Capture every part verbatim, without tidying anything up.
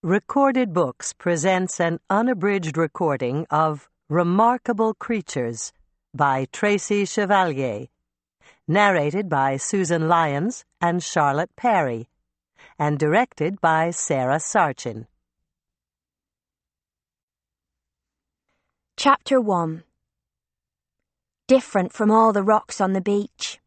Recorded Books presents an unabridged recording of Remarkable Creatures by Tracy Chevalier, narrated by Susan Lyons and Charlotte Perry, and directed by Sarah Sarchin. Chapter one. Different from all the rocks on the beach.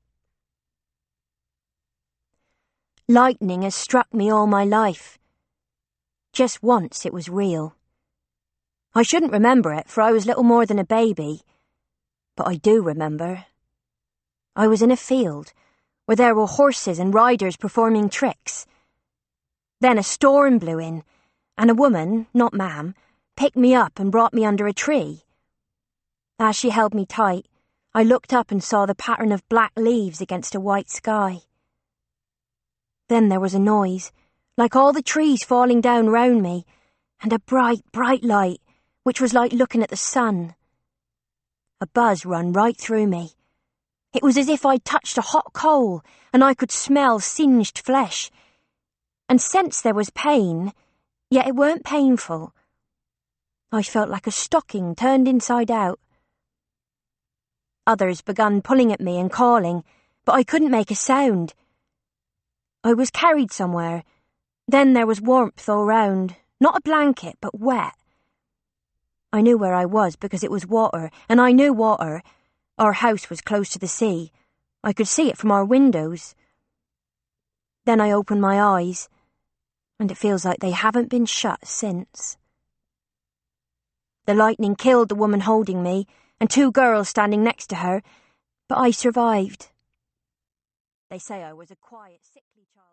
Lightning has struck me all my life. Just once it was real. I shouldn't remember it, for I was little more than a baby. But I do remember. I was in a field where there were horses and riders performing tricks. Then a storm blew in, and a woman, not ma'am, picked me up and brought me under a tree. As she held me tight, I looked up and saw the pattern of black leaves against a white sky. Then there was a noise, like all the trees falling down round me, and a bright, bright light, which was like looking at the sun. A buzz run right through me. It was as if I'd touched a hot coal, and I could smell singed flesh, and sense there was pain, yet it weren't painful. I felt like a stocking turned inside out. Others begun pulling at me and calling, but I couldn't make a sound. I was carried somewhere. Then there was warmth all round, not a blanket, but wet. I knew where I was because it was water, and I knew water. Our house was close to the sea. I could see it from our windows. Then I opened my eyes, and it feels like they haven't been shut since. The lightning killed the woman holding me, and two girls standing next to her, but I survived. They say I was a quiet, sickly child.